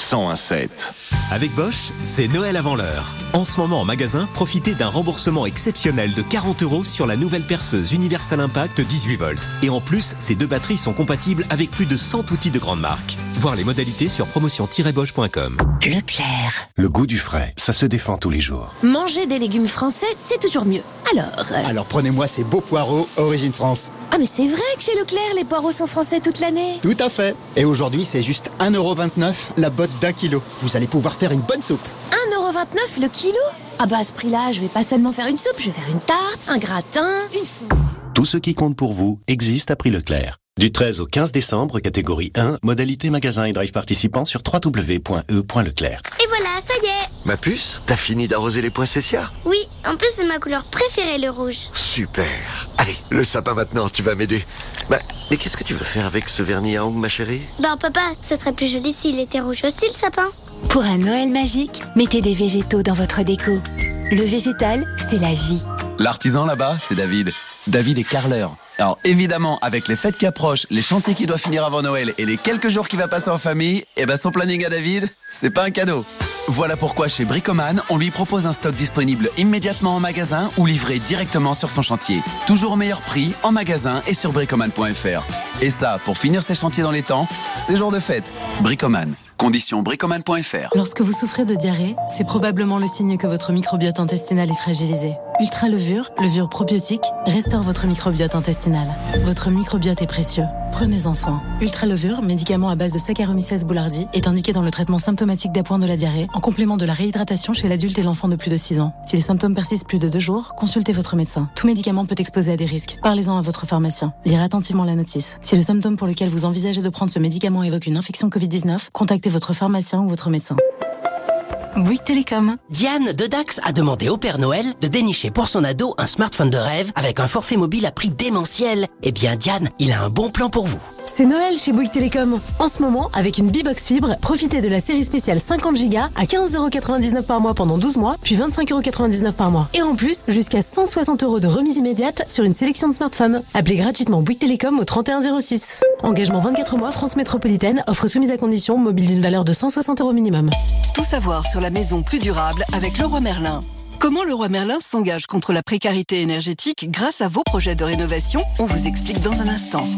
cent un sept. Avec Bosch, c'est Noël avant l'heure. En ce moment en magasin, profitez d'un remboursement exceptionnel de quarante euros sur la nouvelle perceuse Universal Impact dix-huit volts. Et en plus, ces deux batteries sont compatibles avec plus de cent outils de grande marque. Voir les modalités sur promotion tiret bosch point com. Leclerc. Le goût du frais, ça se défend tous les jours. Manger des légumes français, c'est toujours mieux. Alors... euh, Alors prenez-moi ces beaux poireaux Origine France. Ah mais c'est vrai que chez Leclerc, les poireaux sont français toute l'année. Tout à fait. Et aujourd'hui, c'est juste un euro vingt-neuf la botte d'un kilo. Vous allez pouvoir faire une bonne soupe. un euro vingt-neuf le kilo? Ah bah à ce prix-là, je vais pas seulement faire une soupe, je vais faire une tarte, un gratin, une fondue. Tout ce qui compte pour vous existe à prix Leclerc. Du treize au quinze décembre, catégorie un, modalité magasin et drive participant sur w w w point e point leclerc. Et voilà, ça y est. Ma puce, t'as fini d'arroser les poinsettias? Oui, en plus c'est ma couleur préférée, le rouge. Super. Allez, le sapin maintenant, tu vas m'aider. Bah, mais qu'est-ce que tu veux faire avec ce vernis à ongles, ma chérie? Ben papa, ce serait plus joli s'il était rouge aussi, le sapin. Pour un Noël magique, mettez des végétaux dans votre déco. Le végétal, c'est la vie. L'artisan là-bas, c'est David. David est carreleur. Alors évidemment, avec les fêtes qui approchent, les chantiers qui doivent finir avant Noël et les quelques jours qu'il va passer en famille, eh ben son planning à David, c'est pas un cadeau. Voilà pourquoi chez Bricoman, on lui propose un stock disponible immédiatement en magasin ou livré directement sur son chantier. Toujours au meilleur prix, en magasin et sur bricoman point f r. Et ça, pour finir ses chantiers dans les temps, c'est jour de fête. Bricoman. Conditions bricoman point f r. Lorsque vous souffrez de diarrhée, c'est probablement le signe que votre microbiote intestinal est fragilisé. Ultra Levure, levure probiotique, restaure votre microbiote intestinal. Votre microbiote est précieux. Prenez-en soin. Ultra Levure, médicament à base de Saccharomyces boulardii, est indiqué dans le traitement symptomatique d'appoint de la diarrhée, en complément de la réhydratation chez l'adulte et l'enfant de plus de six ans. Si les symptômes persistent plus de deux jours, consultez votre médecin. Tout médicament peut exposer à des risques. Parlez-en à votre pharmacien. Lirez attentivement la notice. Si le symptôme pour lequel vous envisagez de prendre ce médicament évoque une infection covid dix-neuf, contactez votre pharmacien ou votre médecin. Bouygues Télécom. Diane de Dax a demandé au Père Noël de dénicher pour son ado un smartphone de rêve avec un forfait mobile à prix démentiel. Eh bien Diane, il a un bon plan pour vous. C'est Noël chez Bouygues Télécom. En ce moment, avec une B-Box Fibre, profitez de la série spéciale cinquante gigas à quinze euros quatre-vingt-dix-neuf par mois pendant douze mois, puis vingt-cinq euros quatre-vingt-dix-neuf par mois. Et en plus, jusqu'à cent soixante euros de remise immédiate sur une sélection de smartphones. Appelez gratuitement Bouygues Télécom au trente et un zéro six. Engagement vingt-quatre mois, France Métropolitaine, offre soumise à condition, mobile d'une valeur de cent soixante euros minimum. Tout savoir sur la maison plus durable avec Leroy Merlin. Comment Leroy Merlin s'engage contre la précarité énergétique grâce à vos projets de rénovation? On vous explique dans un instant.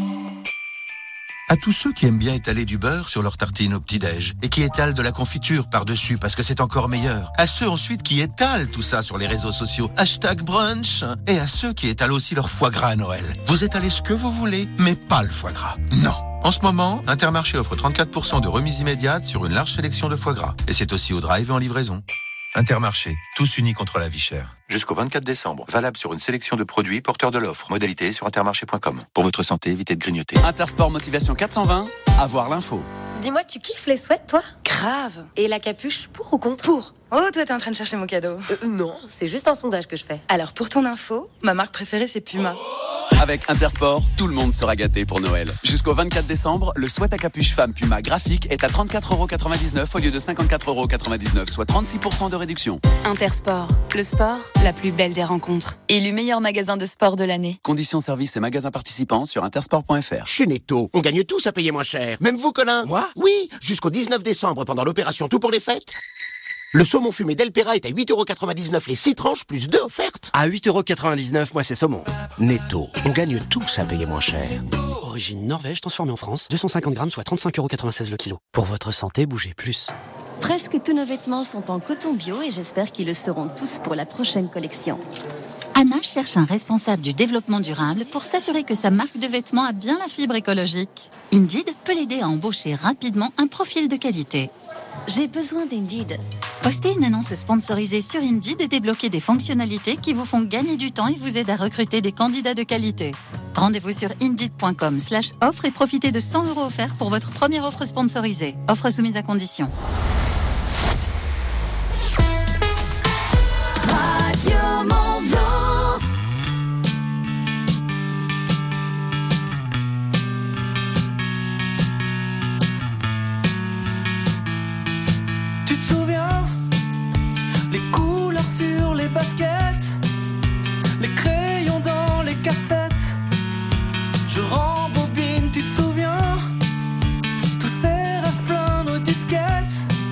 À tous ceux qui aiment bien étaler du beurre sur leur tartine au petit-déj et qui étalent de la confiture par-dessus parce que c'est encore meilleur. À ceux ensuite qui étalent tout ça sur les réseaux sociaux, hashtag brunch. Et à ceux qui étalent aussi leur foie gras à Noël. Vous étalez ce que vous voulez, mais pas le foie gras. Non. En ce moment, Intermarché offre trente-quatre pour cent de remise immédiate sur une large sélection de foie gras. Et c'est aussi au drive et en livraison. Intermarché, tous unis contre la vie chère. Jusqu'au vingt-quatre décembre, valable sur une sélection de produits porteurs de l'offre. Modalité sur intermarché point com. Pour votre santé, évitez de grignoter. Intersport Motivation quatre cent vingt, avoir l'info. Dis-moi, tu kiffes les sweats, toi? Grave. Et la capuche, pour ou contre? Pour. Oh, toi, t'es en train de chercher mon cadeau. Euh, non, c'est juste un sondage que je fais. Alors, pour ton info, ma marque préférée, c'est Puma. Avec Intersport, tout le monde sera gâté pour Noël. Jusqu'au vingt-quatre décembre, le sweat à capuche femme Puma graphique est à trente-quatre euros quatre-vingt-dix-neuf au lieu de cinquante-quatre euros quatre-vingt-dix-neuf, soit trente-six pour cent de réduction. Intersport, le sport, la plus belle des rencontres. Élu meilleur magasin de sport de l'année. Conditions services et magasins participants sur intersport point f r. Chez Netto, on gagne tous à payer moins cher. Même vous, Colin. Moi? Oui, jusqu'au dix-neuf décembre, pendant l'opération Tout pour les fêtes. Le saumon fumé Delpera est à huit euros quatre-vingt-dix-neuf les six tranches, plus deux offertes. À huit euros quatre-vingt-dix-neuf, moi c'est saumon. Netto, on gagne tous à payer moins cher. Origine Norvège, transformée en France, deux cent cinquante grammes, soit trente-cinq euros quatre-vingt-seize le kilo. Pour votre santé, bougez plus. Presque tous nos vêtements sont en coton bio et j'espère qu'ils le seront tous pour la prochaine collection. Anna cherche un responsable du développement durable pour s'assurer que sa marque de vêtements a bien la fibre écologique. Indeed peut l'aider à embaucher rapidement un profil de qualité. J'ai besoin d'Indeed. Postez une annonce sponsorisée sur Indeed et débloquez des fonctionnalités qui vous font gagner du temps et vous aident à recruter des candidats de qualité. Rendez-vous sur indeed point com slash offre et profitez de cent euros offerts pour votre première offre sponsorisée. Offre soumise à condition. Radio Mont-Blanc. Tu te souviens, les couleurs sur les baskets, les crayons dans les cassettes. Je rembobine, tu te souviens, tous ces rêves pleins nos disquettes.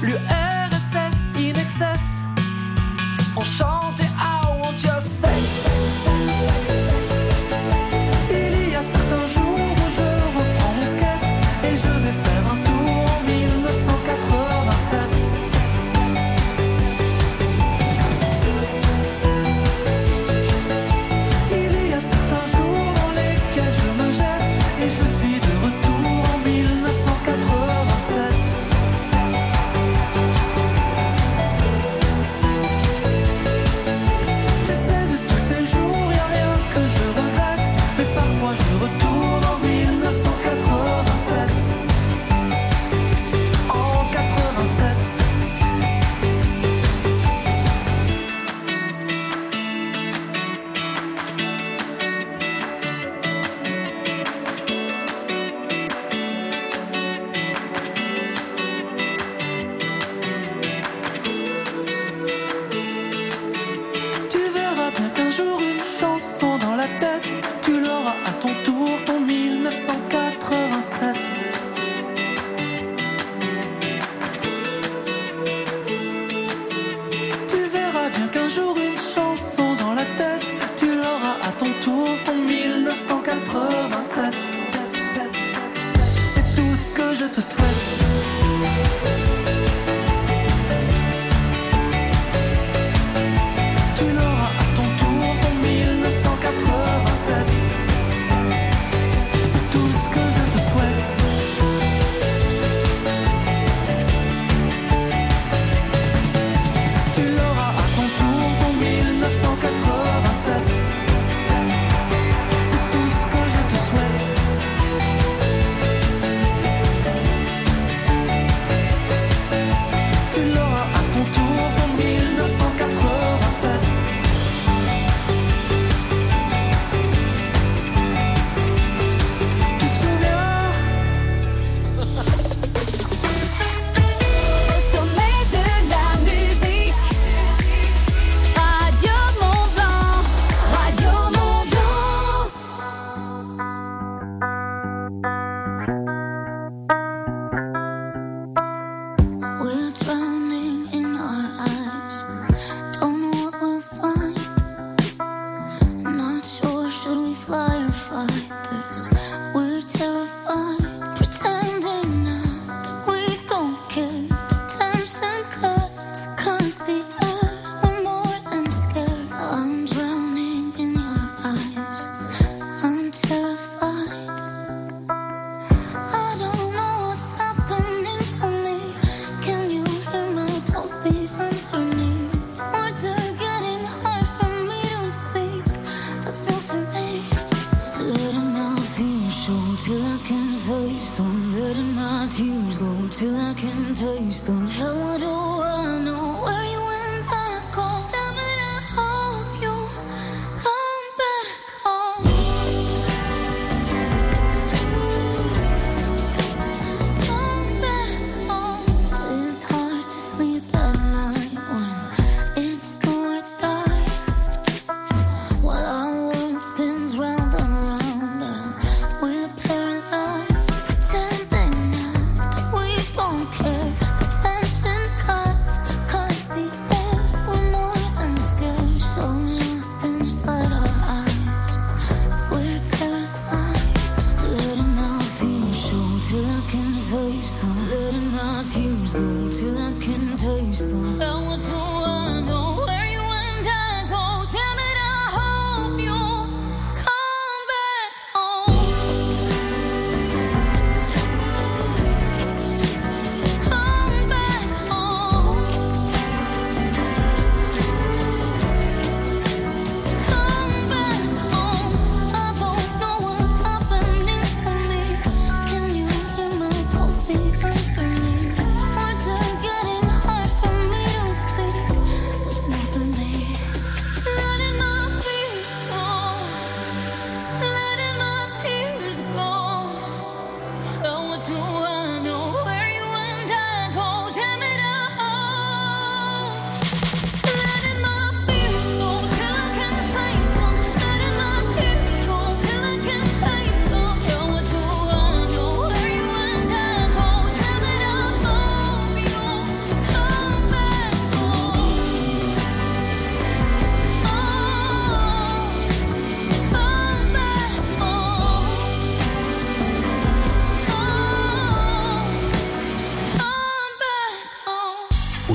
plus R S S, in excess. On chante et I want your sex. Il y a certains jours où je reprends mon skate et je vais faire un tour en dix-neuf cent quatre-vingt-sept. Il y a certains jours dans lesquels je me jette et je suis de retour en dix-neuf cent quatre-vingt-sept. Tu sais, de tous ces jours, y a rien que je regrette, mais parfois je retourne en dix-neuf cent quatre-vingt-sept. En quatre-vingt-sept. Tu verras bien qu'un jour une chanson dans la tête, tu l'auras à ton tour, ton dix-neuf cent quatre-vingt-sept. Tu verras bien qu'un jour une chanson dans la tête, tu l'auras à ton tour, ton dix-neuf cent quatre-vingt-sept. C'est tout ce que je te souhaite. Tu l'auras à ton tour, ton dix-neuf cent quatre-vingt-sept. C'est tout ce que je te souhaite. Tu l'auras à ton tour, ton dix-neuf cent quatre-vingt-sept. C'est tout ce que je te souhaite. Tu l'auras à ton tour, ton dix-neuf cent quatre-vingt-sept. Tu te souviens? Au sommet de la musique, Radio Mont-Blanc, Radio Mont-Blanc. We're drowning in our eyes. Don't know what we'll find. Not sure, should we fly or fight this? We're terrified, pretending now that we don't care. Tension cuts, cuts the air. We're more than scared. I'm drowning in your eyes. I'm terrified. I don't know what's happening to me. Can you hear my pulse beat underneath? Words are getting hard for me to speak. That's new for me. Letting my fears show till I can face them. Letting my tears go till I can taste them. How do I know where you went back home? Damn it, I hope you come back home. Come back home. It's hard to sleep at night when it's do or die. While our world spins round and round and we're paralyzed, pretending now that we don't care. Tension cuts, cuts the air. We're more than scared, so lost inside our eyes. We're terrified, letting my fears show till I can face them. Letting my tears go till I can taste them. How do I know where you and I go? Damn it, I hope you come back home. Come back home. Come back home. I don't know what's happening to me. Can you hear my pulse beat underneath? Words are getting hard for me to speak. There's no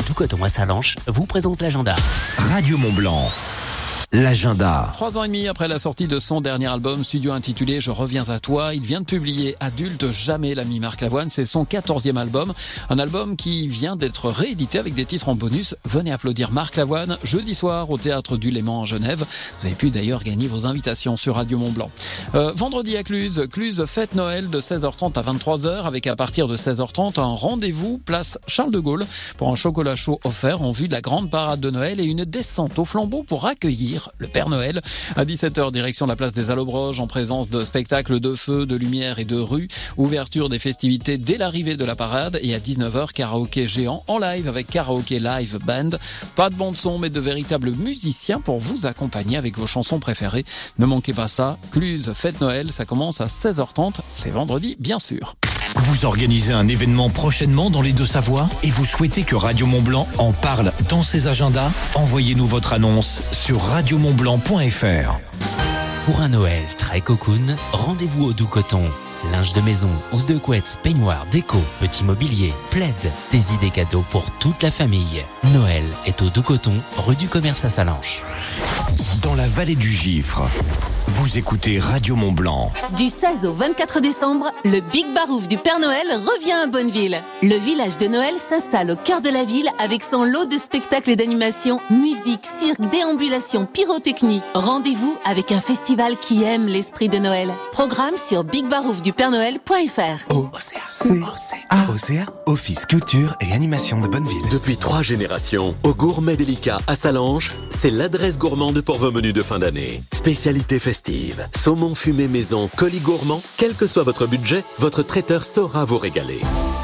Doux-Coton à Salanches vous présente l'agenda. Radio Mont-Blanc. L'agenda. Trois ans et demi après la sortie de son dernier album studio intitulé Je reviens à toi, il vient de publier Adulte jamais, l'ami Marc Lavoine. C'est son quatorzième album. Un album qui vient d'être réédité avec des titres en bonus. Venez applaudir Marc Lavoine jeudi soir au Théâtre du Léman à Genève. Vous avez pu d'ailleurs gagner vos invitations sur Radio Mont-Blanc. Euh, vendredi à Cluse, Cluse fête Noël de seize heures trente à vingt-trois heures avec à partir de seize heures trente un rendez-vous place Charles de Gaulle pour un chocolat chaud offert en vue de la grande parade de Noël et une descente au flambeau pour accueillir le Père Noël. À dix-sept heures, direction la place des Allobroges en présence de spectacles de feu, de lumière et de rue. Ouverture des festivités dès l'arrivée de la parade et à dix-neuf heures, karaoké géant en live avec Karaoké Live Band. Pas de bande son mais de véritables musiciens pour vous accompagner avec vos chansons préférées. Ne manquez pas ça. Cluse fête Noël, ça commence à seize heures trente. C'est vendredi, bien sûr. Vous organisez un événement prochainement dans les Deux-Savoies et vous souhaitez que Radio Mont-Blanc en parle dans ses agendas? Envoyez-nous votre annonce sur radio mont blanc point f r. Pour un Noël très cocoon, rendez-vous au Doux-Coton. Linge de maison, housse de couette, peignoir, déco, petit mobilier, plaid, des idées cadeaux pour toute la famille. Noël est au Doux-Coton, rue du Commerce à Salanches. Dans la vallée du Gifre, vous écoutez Radio Mont-Blanc. Du seize au vingt-quatre décembre, le Big Barouf du Père Noël revient à Bonneville. Le village de Noël s'installe au cœur de la ville avec son lot de spectacles et d'animations, musique, cirque, déambulation, pyrotechnie. Rendez-vous avec un festival qui aime l'esprit de Noël. Programme sur big barouf du père noël point f r. O C A, O C A, Office Culture et Animation de Bonneville. Depuis trois générations, au Gourmet Délicat à Salanches, c'est l'adresse gourmande pour vos menus de fin d'année. Spécialité festive, saumon fumé maison, colis gourmand, quel que soit votre budget, votre traiteur saura vous régaler.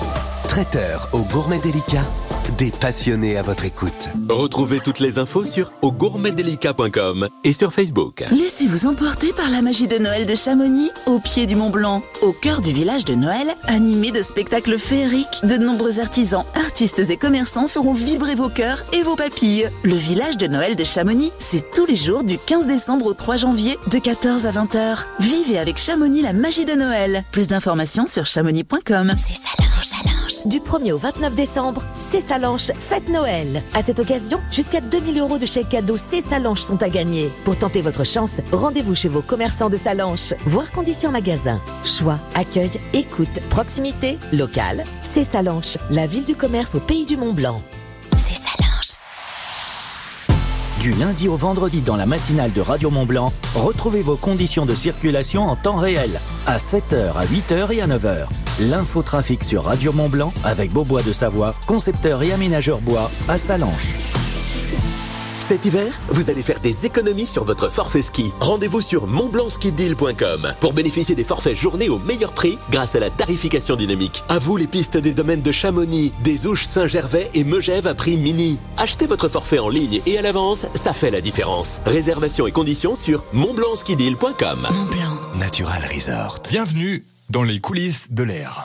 Traiteur au Gourmet Délicat, des passionnés à votre écoute. Retrouvez toutes les infos sur au gourmet délicat point com et sur Facebook. Laissez-vous emporter par la magie de Noël de Chamonix, au pied du Mont Blanc, au cœur du village de Noël, animé de spectacles féeriques. De nombreux artisans, artistes et commerçants feront vibrer vos cœurs et vos papilles. Le village de Noël de Chamonix, c'est tous les jours du quinze décembre au trois janvier, de quatorze à vingt heures. Vivez avec Chamonix la magie de Noël. Plus d'informations sur chamonix point com. C'est Salanches, Salanches. Du premier au vingt-neuf décembre, c'est Salanches Fête Noël. À cette occasion, jusqu'à deux mille euros de chèques cadeaux C'est Salanches sont à gagner. Pour tenter votre chance, rendez-vous chez vos commerçants de Salanches. Voir conditions magasin. Choix, accueil, écoute, proximité, local. C'est Salanches, la ville du commerce au pays du Mont Blanc. C'est Salanches. Du lundi au vendredi dans la matinale de Radio Mont-Blanc, retrouvez vos conditions de circulation en temps réel. À sept heures, à huit heures et à neuf heures. L'infotrafic sur Radio Mont-Blanc avec Beaubois de Savoie, concepteur et aménageur bois à Salanches. Cet hiver, vous allez faire des économies sur votre forfait ski. Rendez-vous sur mont blanc ski deal point com pour bénéficier des forfaits journée au meilleur prix grâce à la tarification dynamique. À vous les pistes des domaines de Chamonix, des Ouches, Saint-Gervais et Megève à prix mini. Achetez votre forfait en ligne et à l'avance, ça fait la différence. Réservation et conditions sur mont blanc ski deal point com. Mont-Blanc. Natural Resort. Bienvenue dans les coulisses de l'air.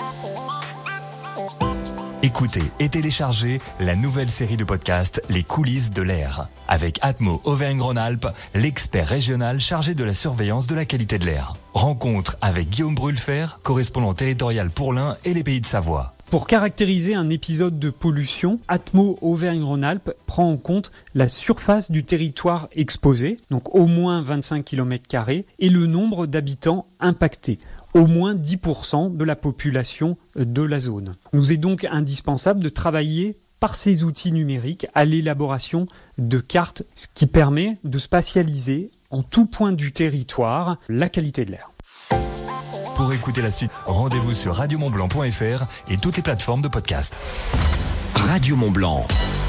Écoutez et téléchargez la nouvelle série de podcasts Les coulisses de l'air avec Atmo Auvergne-Rhône-Alpes, l'expert régional chargé de la surveillance de la qualité de l'air. Rencontre avec Guillaume Brulfer, correspondant territorial pour l'Ain et les Pays de Savoie. Pour caractériser un épisode de pollution, Atmo Auvergne-Rhône-Alpes prend en compte la surface du territoire exposé, donc au moins vingt-cinq kilomètres carrés, et le nombre d'habitants impactés. Au moins dix pour cent de la population de la zone. Il nous est donc indispensable de travailler par ces outils numériques à l'élaboration de cartes, ce qui permet de spatialiser en tout point du territoire la qualité de l'air. Pour écouter la suite, rendez-vous sur radio mont blanc point f r et toutes les plateformes de podcast. Radio Mont-Blanc.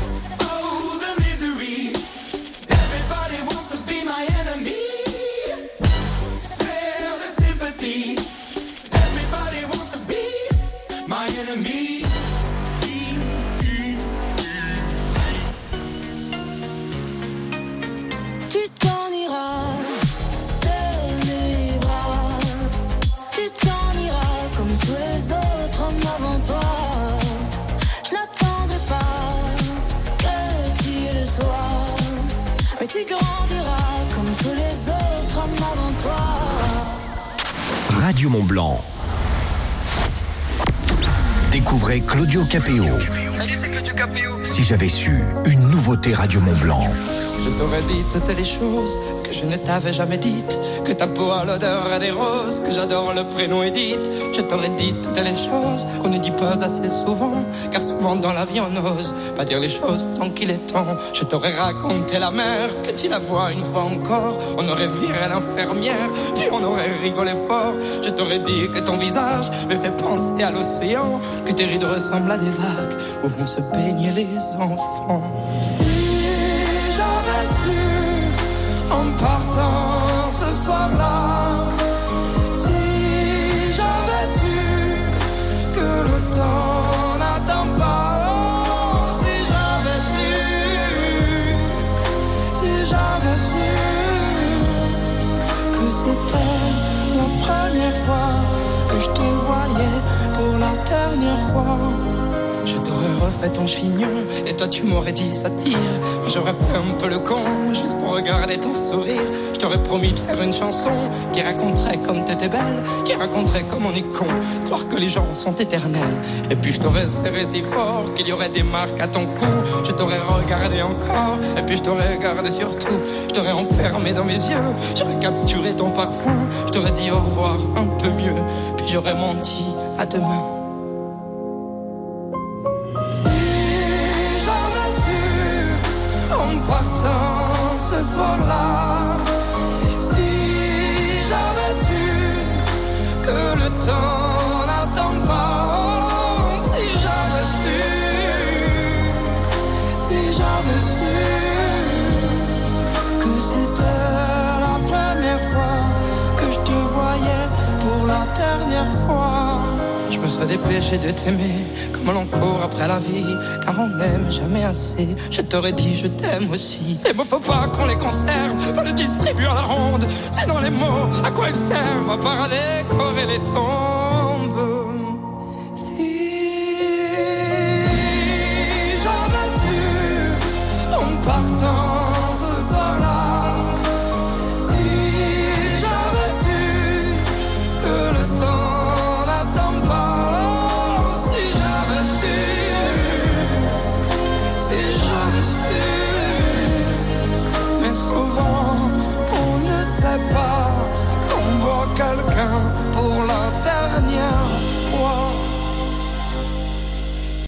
Tu grandiras comme tous les autres hommes avant toi. Radio Mont-Blanc. Découvrez Claudio Capéo. Salut, c'est Claudio Capéo. Si j'avais su, une nouveauté Radio Mont Blanc. Je t'aurais dit toutes les choses que je ne t'avais jamais dites. Que ta peau a l'odeur des roses, que j'adore le prénom Edith. Je t'aurais dit toutes les choses qu'on ne dit pas assez souvent. Car souvent dans la vie on n'ose pas dire les choses tant qu'il est temps. Je t'aurais raconté la mer, que tu la vois une fois encore. On aurait viré l'infirmière, puis on aurait rigolé fort. Je t'aurais dit que ton visage me fait penser à l'océan. Que tes rides ressemblent à des vagues où vont se baigner les enfants. Su, en partant ce soir-là, si j'avais su que le temps n'attend pas, oh, si j'avais su, si j'avais su que c'était la première fois que je te voyais pour la dernière fois. Je t'aurais refait ton chignon et toi tu m'aurais dit ça tire. J'aurais fait un peu le con juste pour regarder ton sourire. Je t'aurais promis de faire une chanson qui raconterait comme t'étais belle, qui raconterait comme on est con, croire que les gens sont éternels. Et puis je t'aurais serré si fort qu'il y aurait des marques à ton cou. Je t'aurais regardé encore et puis je t'aurais regardé surtout. Je t'aurais enfermé dans mes yeux, j'aurais capturé ton parfum. Je t'aurais dit au revoir un peu mieux, puis j'aurais menti à demain. En partant ce soir-là, si j'avais su que le temps n'attend pas, oh, si j'avais su, si j'avais su que c'était la première fois que je te voyais pour la dernière fois. Je me serais dépêché de t'aimer comme l'on court après la vie, car on n'aime jamais assez. Je t'aurais dit je t'aime aussi. Les mots faut pas qu'on les conserve, faut les distribuer à la ronde. Sinon les mots, à quoi ils servent? À part à décorer les tons.